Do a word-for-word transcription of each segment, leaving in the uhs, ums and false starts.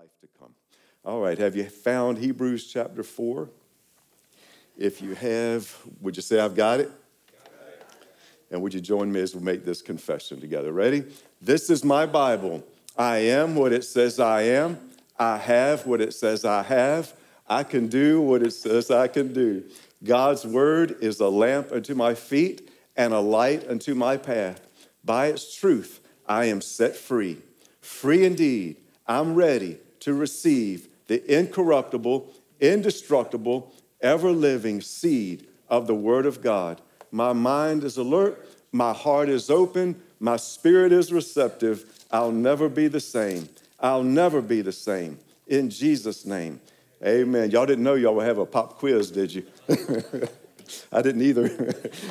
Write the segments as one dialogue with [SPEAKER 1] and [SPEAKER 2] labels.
[SPEAKER 1] life to come. All right, have you found Hebrews chapter four? If you have, would you say, I've got it? And would you join me as we make this confession together? Ready? This is my Bible. I am what it says I am. I have what it says I have. I can do what it says I can do. God's word is a lamp unto my feet and a light unto my path. By its truth, I am set free. Free indeed. I'm ready to receive the incorruptible, indestructible, ever-living seed of the word of God. My mind is alert. My heart is open. My spirit is receptive. I'll never be the same. I'll never be the same. In Jesus' name, amen. Y'all didn't know y'all would have a pop quiz, did you? I didn't either.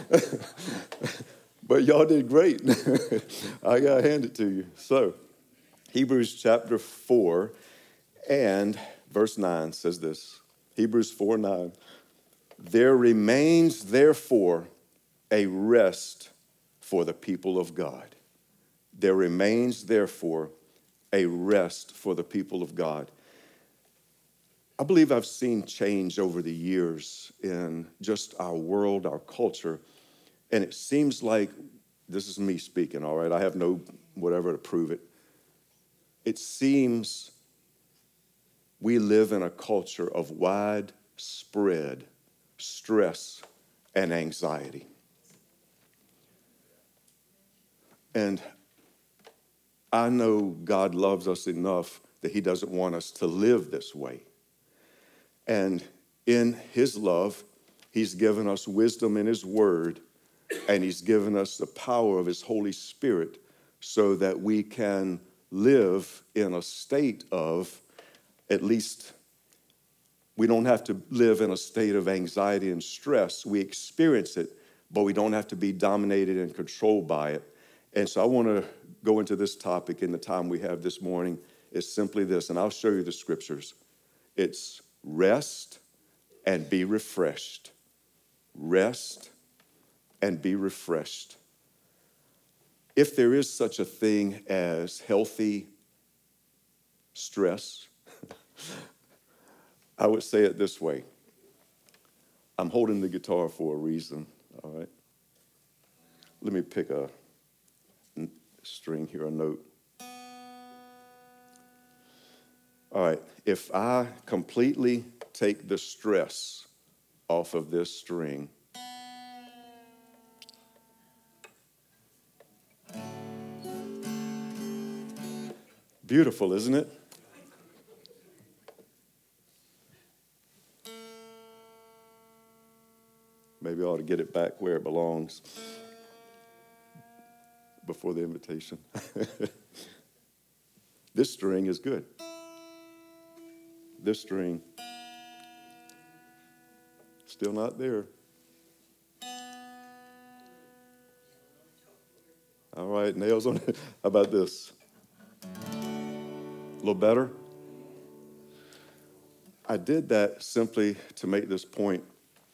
[SPEAKER 1] But y'all did great. I got to hand it to you. So, Hebrews chapter four and verse nine says this. Hebrews four nine. There remains, therefore, a rest for the people of God. There remains, therefore, a rest for the people of God. I believe I've seen change over the years in just our world, our culture, and it seems like, this is me speaking, all right? I have no whatever to prove it. It seems we live in a culture of widespread stress and anxiety. And I know God loves us enough that he doesn't want us to live this way. And in his love, he's given us wisdom in his word, and he's given us the power of his Holy Spirit so that we can live in a state of, at least, we don't have to live in a state of anxiety and stress. We experience it, but we don't have to be dominated and controlled by it. And so I want to go into this topic in the time we have this morning. It's simply this, and I'll show you the scriptures. It's rest and be refreshed. Rest and be refreshed. If there is such a thing as healthy stress, I would say it this way. I'm holding the guitar for a reason, all right? Let me pick a string here, a note. All right, if I completely take the stress off of this string, beautiful, isn't it? Maybe I ought to get it back where it belongs before the invitation. This string is good. This string, still not there. All right, nails on it. How about this? A little better? I did that simply to make this point.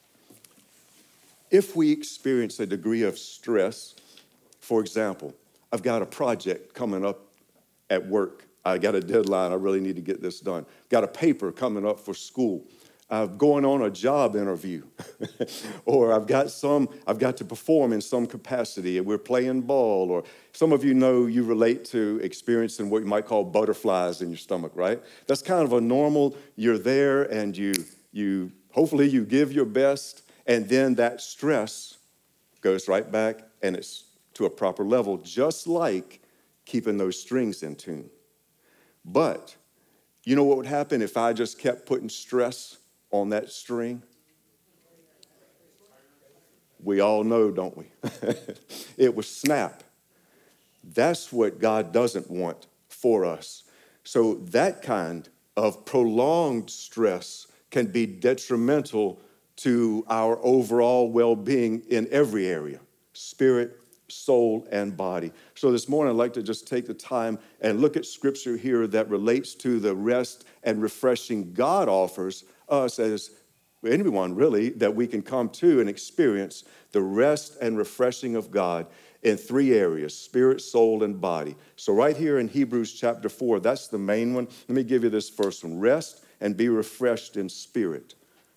[SPEAKER 1] If we experience a degree of stress, for example, I've got a project coming up at work. I got a deadline. I really need to get this done. Got a paper coming up for school. I'm going on a job interview. Or I've got some, I've got to perform in some capacity, and we're playing ball. Or some of you know you relate to experiencing what you might call butterflies in your stomach, right? That's kind of a normal, you're there and you, you hopefully you give your best, and then that stress goes right back and it's to a proper level, just like keeping those strings in tune. But you know what would happen if I just kept putting stress on that string? We all know, don't we? It would snap. That's what God doesn't want for us. So that kind of prolonged stress can be detrimental to our overall well-being in every area, spirit, soul, and body. So this morning, I'd like to just take the time and look at scripture here that relates to the rest and refreshing God offers us as anyone really that we can come to and experience the rest and refreshing of God. in three areas: spirit, soul, and body. So right here in Hebrews chapter four, that's the main one. Let me give you this first one: rest and be refreshed in spirit.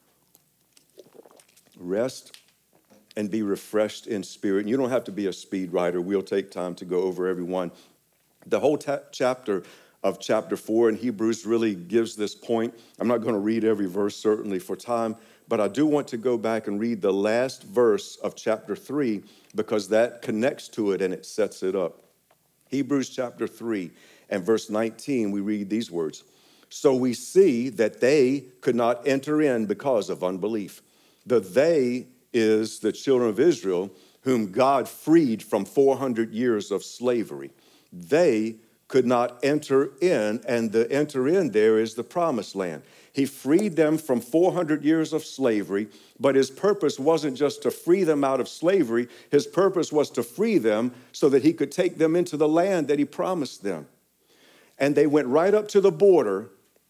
[SPEAKER 1] Rest and be refreshed in spirit. And you don't have to be a speed writer. We'll take time to go over every one. The whole ta- chapter of chapter four in Hebrews really gives this point. I'm not going to read every verse, certainly, for time, but I do want to go back and read the last verse of chapter three, because that connects to it and it sets it up. Hebrews chapter three and verse nineteen, we read these words: "So we see that they could not enter in because of unbelief." The they is the children of Israel, whom God freed from four hundred years of slavery. They could not enter in, and the enter in there is the promised land. He freed them from four hundred years of slavery, but his purpose wasn't just to free them out of slavery. His purpose was to free them so that he could take them into the land that he promised them. And they went right up to the border,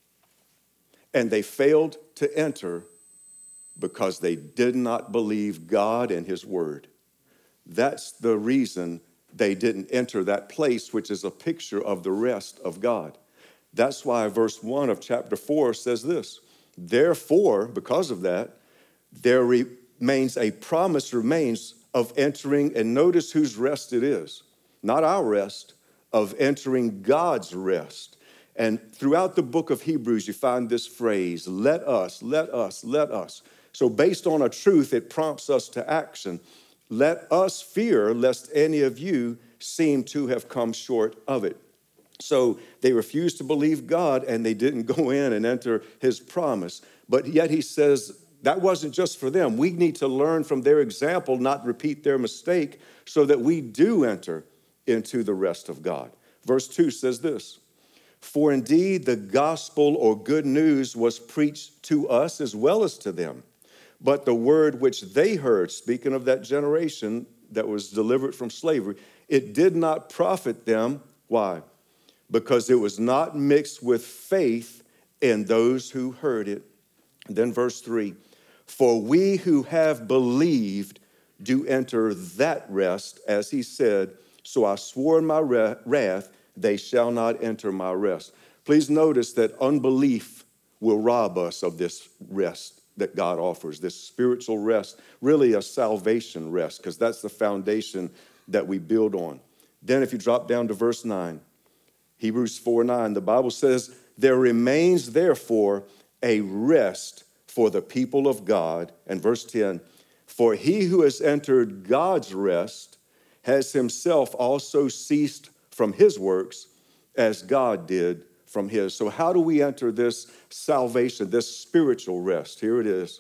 [SPEAKER 1] and they failed to enter because they did not believe God and his word. That's the reason they didn't enter that place, which is a picture of the rest of God. That's why verse one of chapter four says this: "Therefore, because of that, there remains a promise remains of entering," and notice whose rest it is, not our rest, of entering God's rest. And throughout the book of Hebrews, you find this phrase: let us, let us, let us. So based on a truth, it prompts us to action. Let us fear lest any of you seem to have come short of it. So they refused to believe God, and they didn't go in and enter his promise. But yet he says that wasn't just for them. We need to learn from their example, not repeat their mistake, so that we do enter into the rest of God. Verse two says this: "For indeed the gospel, or good news, was preached to us as well as to them. But the word which they heard," speaking of that generation that was delivered from slavery, "it did not profit them." Why? "Because it was not mixed with faith in those who heard it." And then verse three: "For we who have believed do enter that rest, as he said, so I swore in my wrath, they shall not enter my rest." Please notice that unbelief will rob us of this rest that God offers, this spiritual rest, really a salvation rest, because that's the foundation that we build on. Then if you drop down to verse nine, Hebrews four nine, the Bible says, "There remains therefore a rest for the people of God." And verse ten, "For he who has entered God's rest has himself also ceased from his works as God did from his." So how do we enter this salvation, this spiritual rest? Here it is.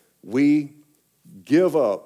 [SPEAKER 1] We give up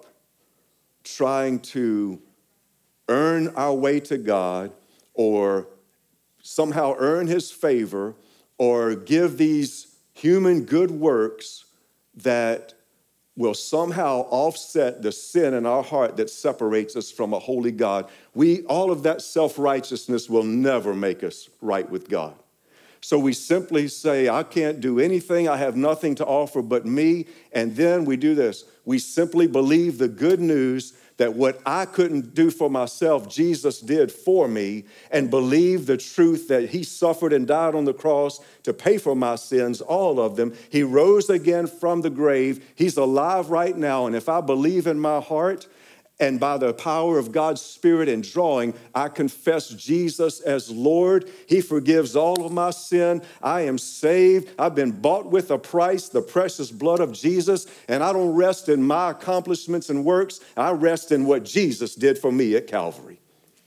[SPEAKER 1] trying to earn our way to God, or somehow earn his favor, or give these human good works that will somehow offset the sin in our heart that separates us from a holy God. We, all of that self-righteousness will never make us right with God. So we simply say, I can't do anything. I have nothing to offer but me. And then we do this. We simply believe the good news that what I couldn't do for myself, Jesus did for me, and believe the truth that he suffered and died on the cross to pay for my sins, all of them. He rose again from the grave. He's alive right now. And if I believe in my heart, and by the power of God's Spirit and drawing, I confess Jesus as Lord. He forgives all of my sin. I am saved. I've been bought with a price, the precious blood of Jesus. And I don't rest in my accomplishments and works. I rest in what Jesus did for me at Calvary.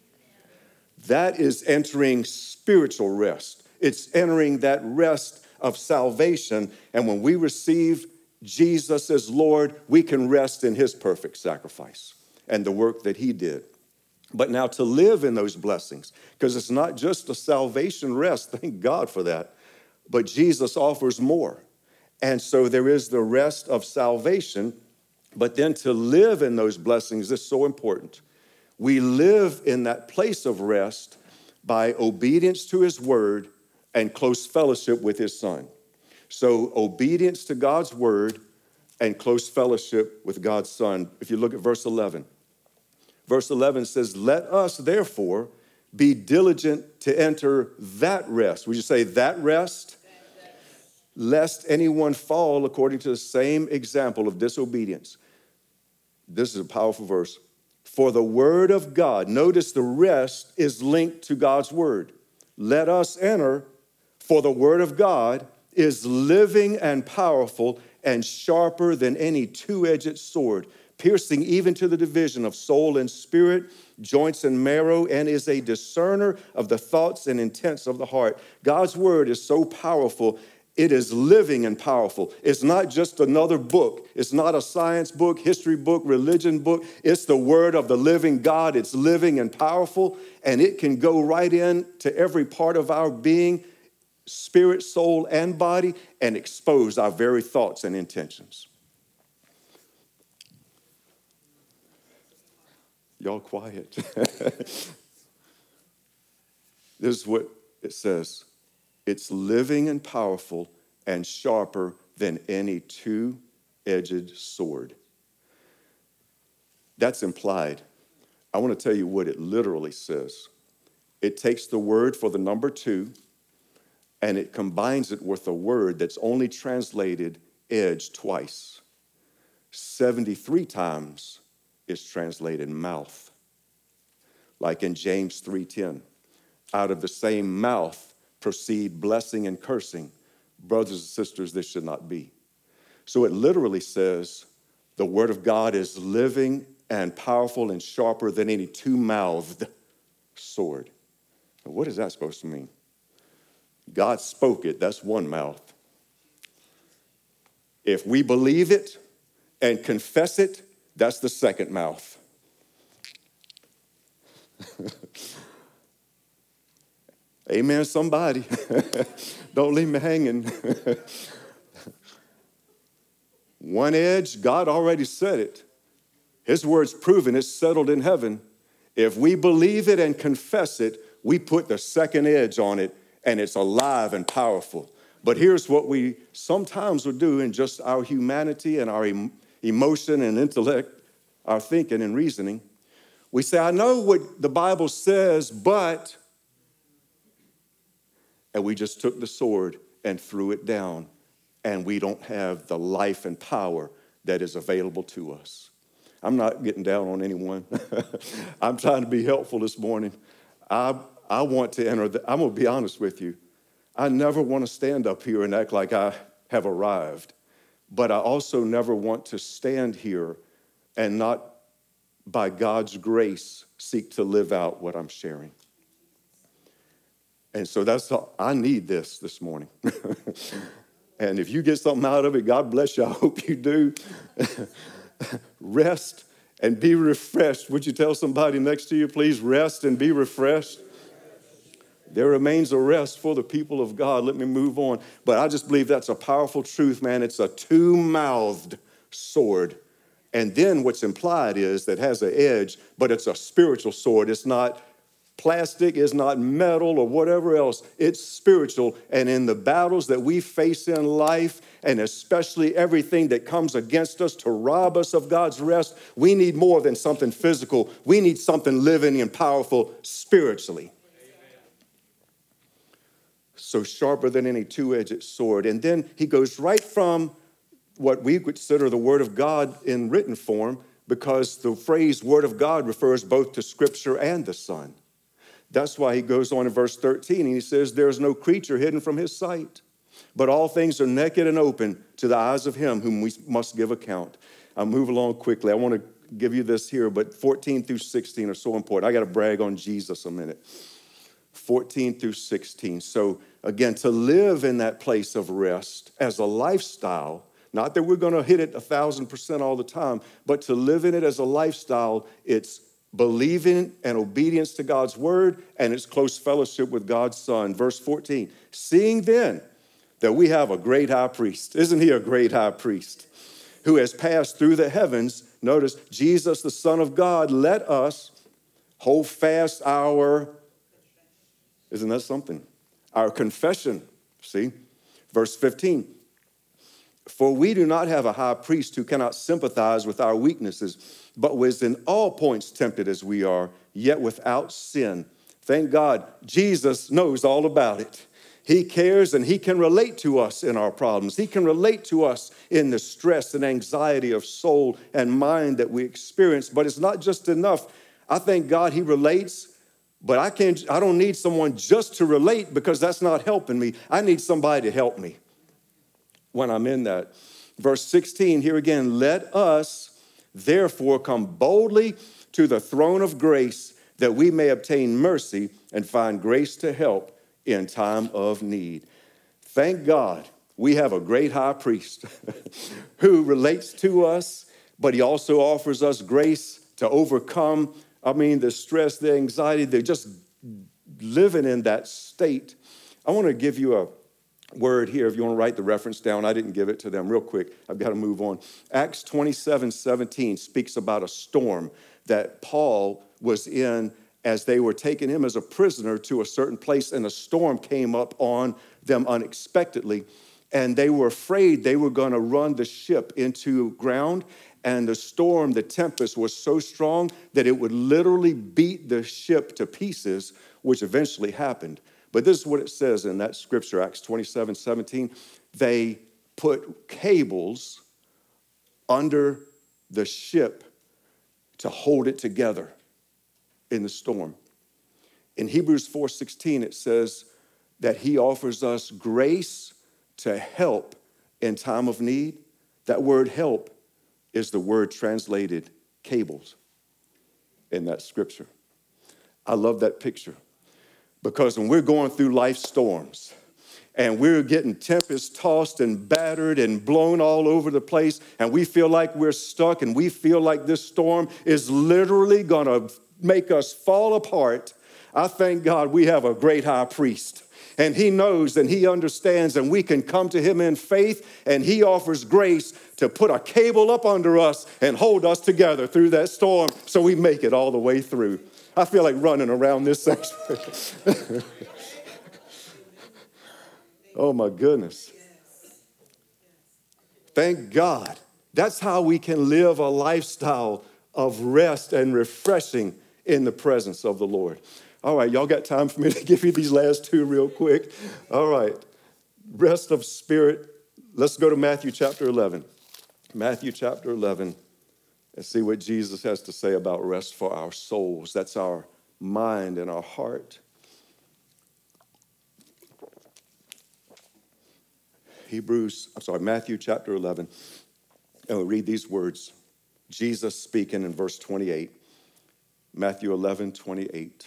[SPEAKER 1] That is entering spiritual rest. It's entering that rest of salvation. And when we receive Jesus as Lord, we can rest in his perfect sacrifice and the work that he did. But now to live in those blessings, because it's not just a salvation rest, thank God for that, but Jesus offers more. And so there is the rest of salvation, but then to live in those blessings is so important. We live in that place of rest by obedience to his word and close fellowship with his son. So obedience to God's word and close fellowship with God's son. If you look at verse eleven, Verse eleven says, let us therefore be diligent to enter that rest. Would you say that rest? Lest anyone fall according to the same example of disobedience. This is a powerful verse. For the word of God, notice the rest is linked to God's word. Let us enter, for the word of God is living and powerful and sharper than any two-edged sword, piercing even to the division of soul and spirit, joints and marrow, and is a discerner of the thoughts and intents of the heart. God's word is so powerful. It is living and powerful. It's not just another book. It's not a science book, history book, religion book. It's the word of the living God. It's living and powerful, and it can go right in to every part of our being, spirit, soul, and body, and expose our very thoughts and intentions. Y'all quiet. This is what it says. It's living and powerful and sharper than any two-edged sword. That's implied. I want to tell you what it literally says. It takes the word for the number two, and it combines it with a word that's only translated edge twice. seventy-three times it's translated mouth. Like in James three ten, out of the same mouth proceed blessing and cursing. Brothers and sisters, this should not be. So it literally says the word of God is living and powerful and sharper than any two-mouthed sword. Now, what is that supposed to mean? God spoke it, that's one mouth. If we believe it and confess it, that's the second mouth. Amen, somebody. Don't leave me hanging. One edge, God already said it. His word's proven, it's settled in heaven. If we believe it and confess it, we put the second edge on it, and it's alive and powerful. But here's what we sometimes will do in just our humanity and our em- emotion and intellect, our thinking and reasoning. We say, I know what the Bible says, but... And we just took the sword and threw it down, and we don't have the life and power that is available to us. I'm not getting down on anyone. I'm trying to be helpful this morning. I, I want to enter, the, I'm going to be honest with you. I never want to stand up here and act like I have arrived, but I also never want to stand here and not, by God's grace, seek to live out what I'm sharing. And so that's all, I need this this morning. And if you get something out of it, God bless you. I hope you do. Rest and be refreshed. Would you tell somebody next to you, please, rest and be refreshed? There remains a rest for the people of God. Let me move on. But I just believe that's a powerful truth, man. It's a two-mouthed sword. And then what's implied is that it has an edge, but it's a spiritual sword. It's not plastic, is not metal or whatever else. It's spiritual. And in the battles that we face in life, and especially everything that comes against us to rob us of God's rest, we need more than something physical. We need something living and powerful spiritually. So sharper than any two-edged sword. And then he goes right from what we consider the Word of God in written form, because the phrase Word of God refers both to Scripture and the Son. That's why he goes on in verse thirteen, and he says, there is no creature hidden from his sight, but all things are naked and open to the eyes of him whom we must give account. I'll move along quickly. I want to give you this here, but fourteen through sixteen are so important. I got to brag on Jesus a minute. fourteen through sixteen. So again, to live in that place of rest as a lifestyle, not that we're going to hit it a thousand percent all the time, but to live in it as a lifestyle, it's believing and obedience to God's word, and its close fellowship with God's Son. Verse fourteen, seeing then that we have a great high priest. Isn't he a great high priest? Who has passed through the heavens. Notice, Jesus, the Son of God, let us hold fast our, isn't that something? Our confession, see? Verse fifteen, For we do not have a high priest who cannot sympathize with our weaknesses, but was in all points tempted as we are, yet without sin. Thank God, Jesus knows all about it. He cares and he can relate to us in our problems. He can relate to us in the stress and anxiety of soul and mind that we experience. But it's not just enough. I thank God he relates, but I can't, I don't need someone just to relate because that's not helping me. I need somebody to help me when I'm in that. Verse sixteen, here again, let us therefore come boldly to the throne of grace that we may obtain mercy and find grace to help in time of need. Thank God we have a great high priest who relates to us, but he also offers us grace to overcome, I mean, the stress, the anxiety, they're just living in that state. I want to give you a word here. If you want to write the reference down, I didn't give it to them real quick. I've got to move on. Acts twenty-seven seventeen speaks about a storm that Paul was in as they were taking him as a prisoner to a certain place, and a storm came up on them unexpectedly, and they were afraid they were going to run the ship into ground, and the storm, the tempest was so strong that it would literally beat the ship to pieces, which eventually happened. But this is what it says in that scripture, Acts twenty-seven seventeen. They put cables under the ship to hold it together in the storm. In Hebrews four sixteen, it says that he offers us grace to help in time of need. That word help is the word translated cables in that scripture. I love that picture because when we're going through life storms and we're getting tempest tossed and battered and blown all over the place, and we feel like we're stuck and we feel like this storm is literally going to make us fall apart, I thank God we have a great high priest. And he knows and he understands, and we can come to him in faith, and he offers grace to put a cable up under us and hold us together through that storm so we make it all the way through. I feel like running around this section. Oh my goodness. Thank God. That's how we can live a lifestyle of rest and refreshing in the presence of the Lord. All right, y'all got time for me to give you these last two real quick? All right, rest of spirit. Let's go to Matthew chapter eleven. Matthew chapter eleven, and see what Jesus has to say about rest for our souls. That's our mind and our heart. Hebrews, I'm sorry, Matthew chapter eleven, and we'll read these words. Jesus speaking in verse twenty-eight. Matthew eleven, twenty-eight.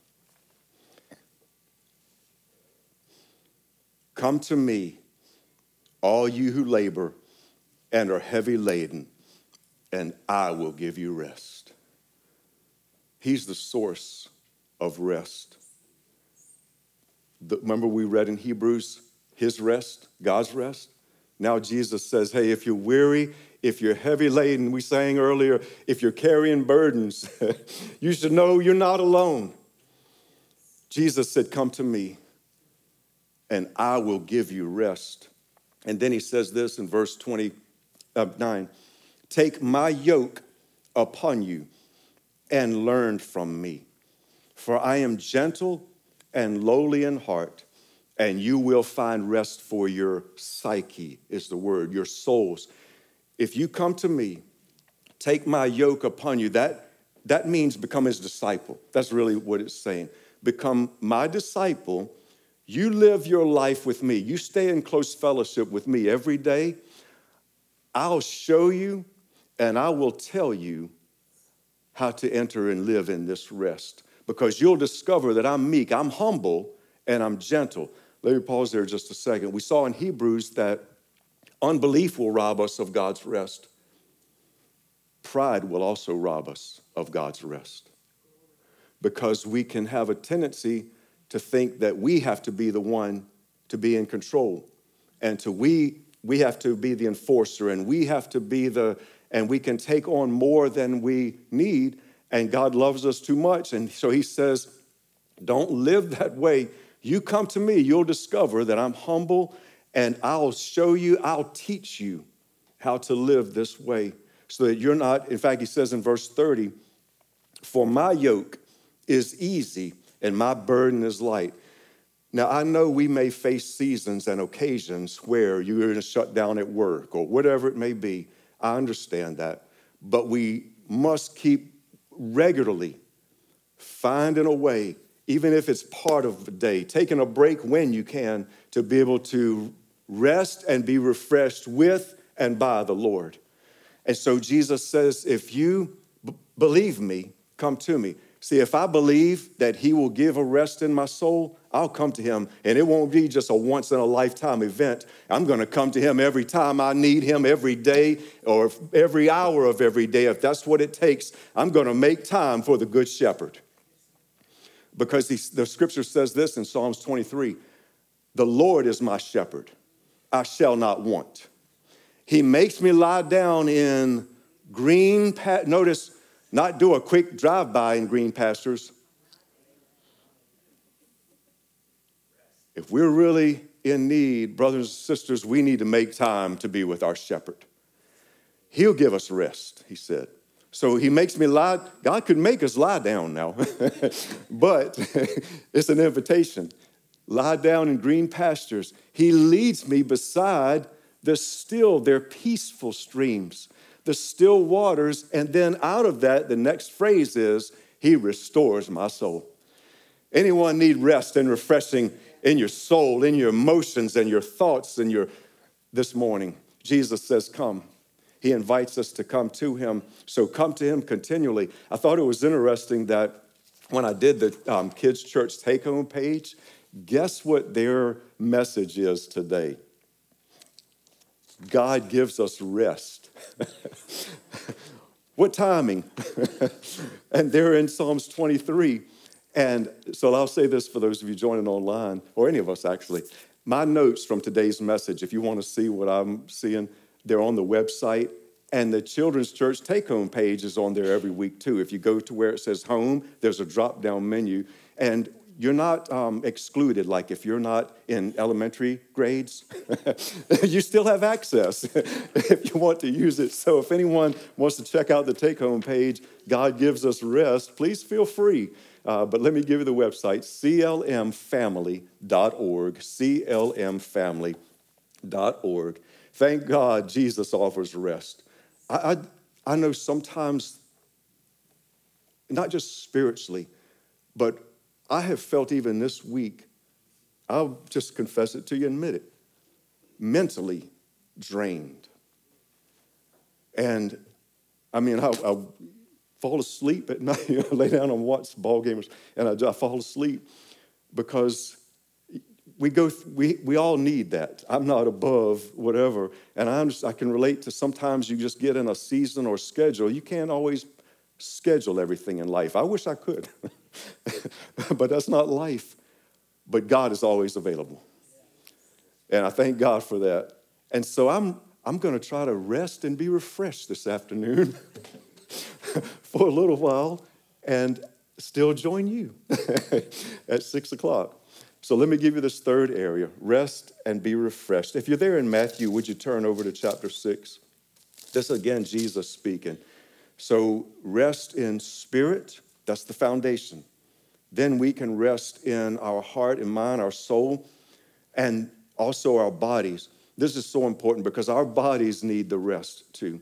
[SPEAKER 1] Come to me, all you who labor and are heavy laden, and I will give you rest. He's the source of rest. The, remember we read in Hebrews, his rest, God's rest? Now Jesus says, hey, if you're weary, if you're heavy laden, we sang earlier, if you're carrying burdens, you should know you're not alone. Jesus said, come to me, and I will give you rest. And then he says this in verse twenty-nine, take my yoke upon you and learn from me, for I am gentle and lowly in heart, and you will find rest for your psyche, is the word, your souls. If you come to me, take my yoke upon you, that, that means become his disciple. That's really what it's saying. Become my disciple. You live your life with me. You stay in close fellowship with me every day. I'll show you and I will tell you how to enter and live in this rest, because you'll discover that I'm meek, I'm humble, and I'm gentle. Let me pause there just a second. We saw in Hebrews that unbelief will rob us of God's rest. Pride will also rob us of God's rest, because we can have a tendency to think that we have to be the one to be in control, and to we we have to be the enforcer, and we have to be the, and we can take on more than we need, and God loves us too much. And so he says, don't live that way. You come to me, you'll discover that I'm humble and I'll show you, I'll teach you how to live this way so that you're not, in fact, he says in verse thirty, for my yoke is easy and my burden is light. Now, I know we may face seasons and occasions where you're going to shut down at work or whatever it may be. I understand that. But we must keep regularly finding a way, even if it's part of the day, taking a break when you can to be able to rest and be refreshed with and by the Lord. And so Jesus says, if you b- believe me, come to me. See, if I believe that he will give a rest in my soul, I'll come to him. And it won't be just a once in a lifetime event. I'm going to come to him every time I need him, every day or every hour of every day. If that's what it takes, I'm going to make time for the good shepherd. Because the, the scripture says this in Psalms twenty-three, the Lord is my shepherd, I shall not want. He makes me lie down in green, pa- notice, not do a quick drive-by in green pastures. If we're really in need, brothers and sisters, we need to make time to be with our shepherd. He'll give us rest, he said. So he makes me lie. God could make us lie down now, but it's an invitation. Lie down in green pastures. He leads me beside the still, they're peaceful streams, the still waters, and then out of that, the next phrase is, he restores my soul. Anyone need rest and refreshing in your soul, in your emotions and your thoughts and your, this morning, Jesus says, come. He invites us to come to him. So come to him continually. I thought it was interesting that when I did the um, kids' church take-home page, guess what their message is today? God gives us rest. What timing? And they're in Psalms twenty-three. And so I'll say this for those of you joining online, or any of us actually. My notes from today's message, if you want to see what I'm seeing, they're on the website. And the Children's Church take-home page is on there every week too. If you go to where it says home, there's a drop-down menu. And you're not um, excluded, like if you're not in elementary grades, you still have access if you want to use it. So if anyone wants to check out the take-home page, God Gives Us Rest, please feel free. Uh, but let me give you the website, C L M family dot org, C L M family dot org. Thank God Jesus offers rest. I, I, I know sometimes, not just spiritually, but I have felt even this week, I'll just confess it to you and admit it, mentally drained. And I mean, I, I fall asleep at night, you know, lay down and watch ball games, and I, I fall asleep because we go, th- we we all need that. I'm not above whatever, and I understand, I can relate to sometimes you just get in a season or schedule. You can't always schedule everything in life. I wish I could. But that's not life. But God is always available. And I thank God for that. And so I'm I'm going to try to rest and be refreshed this afternoon for a little while and still join you at six o'clock. So let me give you this third area, rest and be refreshed. If you're there in Matthew, would you turn over to chapter six? This again, Jesus speaking. So rest in spirit, that's the foundation. Then we can rest in our heart and mind, our soul, and also our bodies. This is so important because our bodies need the rest too.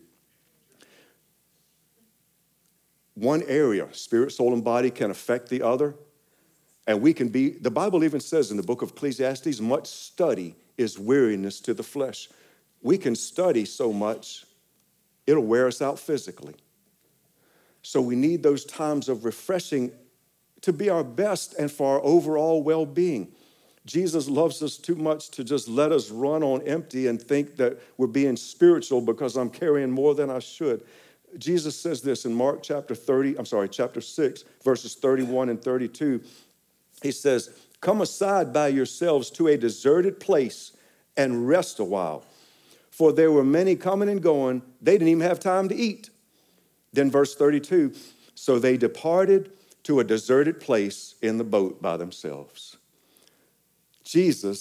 [SPEAKER 1] One area, spirit, soul, and body, can affect the other. And we can be, the Bible even says in the book of Ecclesiastes, much study is weariness to the flesh. We can study so much, it'll wear us out physically. So we need those times of refreshing to be our best and for our overall well-being. Jesus loves us too much to just let us run on empty and think that we're being spiritual because I'm carrying more than I should. Jesus says this in Mark chapter thirty, I'm sorry, chapter six, verses thirty-one and thirty-two. He says, come aside by yourselves to a deserted place and rest a while. For there were many coming and going. They didn't even have time to eat. Then verse thirty-two, so they departed to a deserted place in the boat by themselves. Jesus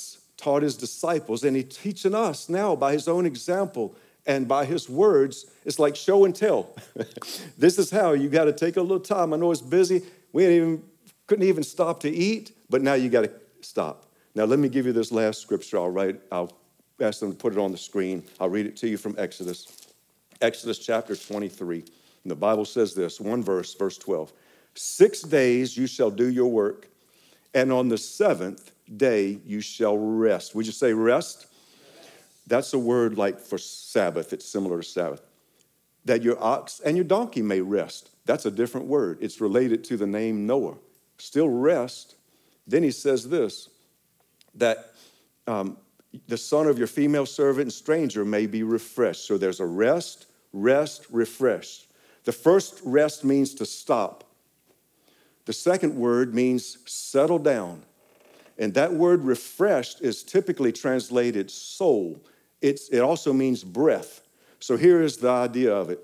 [SPEAKER 1] taught his disciples, and he's teaching us now by his own example and by his words. It's like show and tell. This is how you got to take a little time. I know it's busy. We ain't even, couldn't even stop to eat, but now you got to stop. Now, let me give you this last scripture. I'll write, I'll ask them to put it on the screen. I'll read it to you from Exodus. Exodus chapter twenty-three. And the Bible says this, one verse, verse twelve. Six days you shall do your work, and on the seventh day you shall rest. Would you say rest? That's a word like for Sabbath. It's similar to Sabbath. That your ox and your donkey may rest. That's a different word. It's related to the name Noah. Still rest. Then he says this, that um, the son of your female servant and stranger may be refreshed. So there's a rest, rest, refresh. The first rest means to stop. The second word means settle down. And that word refreshed is typically translated soul. It's, it also means breath. So here is the idea of it.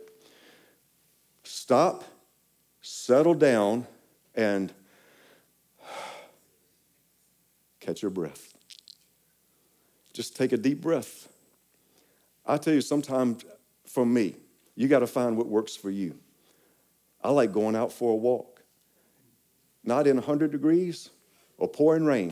[SPEAKER 1] Stop, settle down, and catch your breath. Just take a deep breath. I tell you, sometimes for me, you got to find what works for you. I like going out for a walk. Not in one hundred degrees or pouring rain.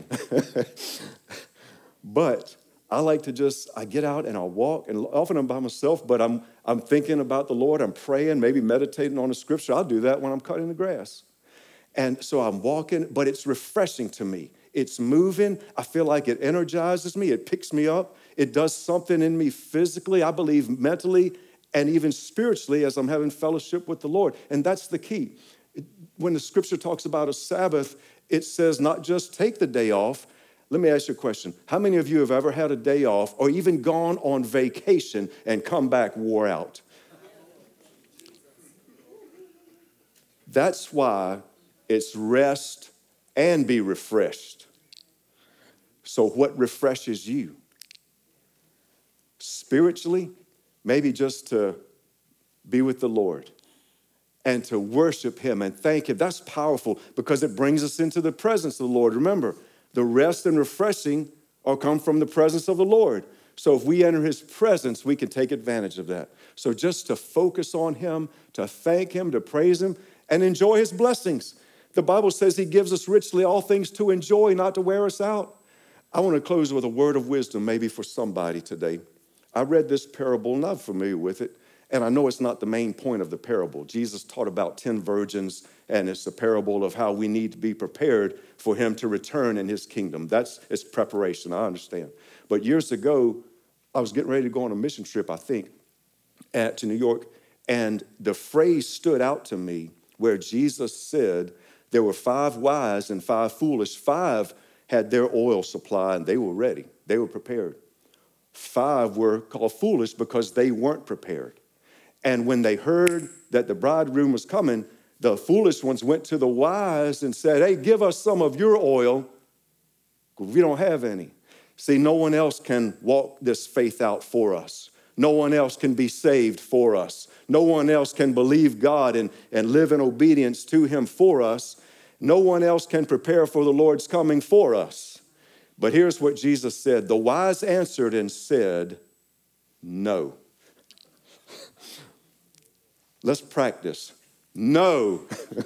[SPEAKER 1] But I like to just, I get out and I walk, and often I'm by myself, but I'm I'm thinking about the Lord. I'm praying, maybe meditating on the scripture. I'll do that when I'm cutting the grass. And so I'm walking, but it's refreshing to me. It's moving. I feel like it energizes me. It picks me up. It does something in me physically, I believe mentally, and even spiritually as I'm having fellowship with the Lord. And that's the key. When the scripture talks about a Sabbath, it says not just take the day off. Let me ask you a question. How many of you have ever had a day off or even gone on vacation and come back wore out? That's why it's rest and be refreshed. So what refreshes you? Spiritually, maybe just to be with the Lord and to worship him and thank him. That's powerful because it brings us into the presence of the Lord. Remember, the rest and refreshing are come from the presence of the Lord. So if we enter his presence, we can take advantage of that. So just to focus on him, to thank him, to praise him, and enjoy his blessings. The Bible says he gives us richly all things to enjoy, not to wear us out. I want to close with a word of wisdom maybe for somebody today. I read this parable, not familiar with it, and I know it's not the main point of the parable. Jesus taught about ten virgins, and it's a parable of how we need to be prepared for him to return in his kingdom. That's its preparation, I understand. But years ago, I was getting ready to go on a mission trip, I think, at, to New York, and the phrase stood out to me where Jesus said there were five wise and five foolish. Five had their oil supply, and they were ready. They were prepared. Five were called foolish because they weren't prepared. And when they heard that the bridegroom was coming, the foolish ones went to the wise and said, hey, give us some of your oil, because we don't have any. See, no one else can walk this faith out for us. No one else can be saved for us. No one else can believe God and, and live in obedience to him for us. No one else can prepare for the Lord's coming for us. But here's what Jesus said. The wise answered and said, no. Let's practice. No.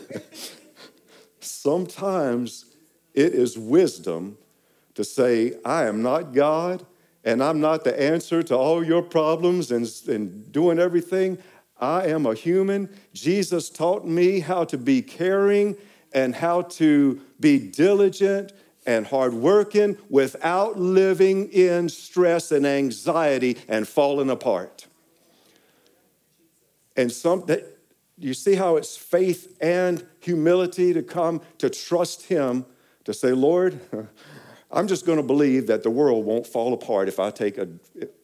[SPEAKER 1] Sometimes it is wisdom to say, I am not God, and I'm not the answer to all your problems and, and doing everything. I am a human. Jesus taught me how to be caring and how to be diligent and hardworking without living in stress and anxiety and falling apart. And some that you see how it's faith and humility to come to trust him, to say, Lord, I'm just going to believe that the world won't fall apart if I take a,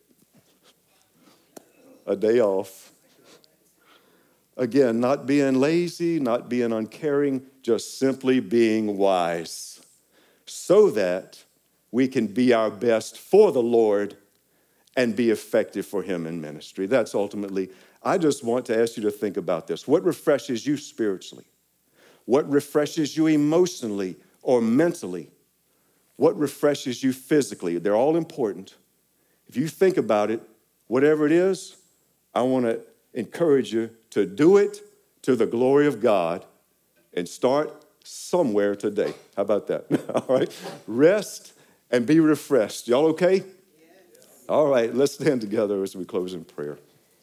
[SPEAKER 1] a day off. Again, not being lazy, not being uncaring, just simply being wise so that we can be our best for the Lord and be effective for him in ministry. That's ultimately, I just want to ask you to think about this. What refreshes you spiritually? What refreshes you emotionally or mentally? what refreshes you physically. They're all important. If you think about it, whatever it is, I want to encourage you to do it to the glory of God and start somewhere today. How about that? All right. Rest and be refreshed. Y'all okay? Yes. All right. Let's stand together as we close in prayer.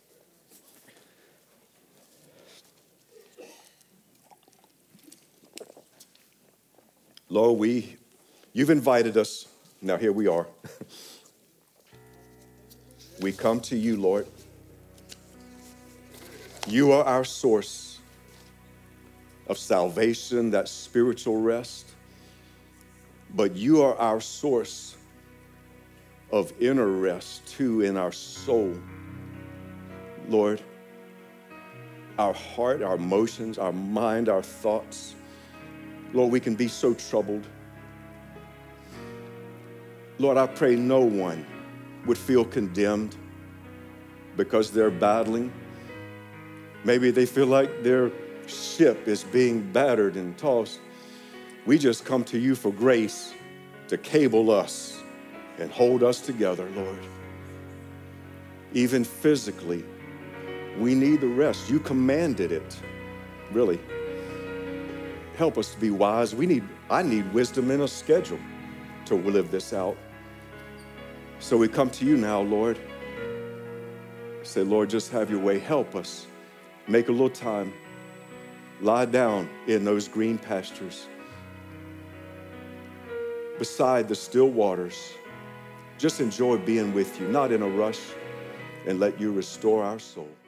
[SPEAKER 1] Lord, we, you've invited us. Now here we are. We come to you, Lord. You are our source of salvation, that spiritual rest. But you are our source of inner rest, too, in our soul. Lord, our heart, our emotions, our mind, our thoughts. Lord, we can be so troubled. Lord, I pray no one would feel condemned because they're battling. Maybe they feel like their ship is being battered and tossed. We just come to you for grace to cable us and hold us together, Lord. Even physically, we need the rest. You commanded it, really. Help us to be wise. We need, I need wisdom in a schedule to live this out. So we come to you now, Lord. Say, Lord, just have your way. Help us. Make a little time. Lie down in those green pastures beside the still waters. Just enjoy being with you, not in a rush, and let you restore our soul.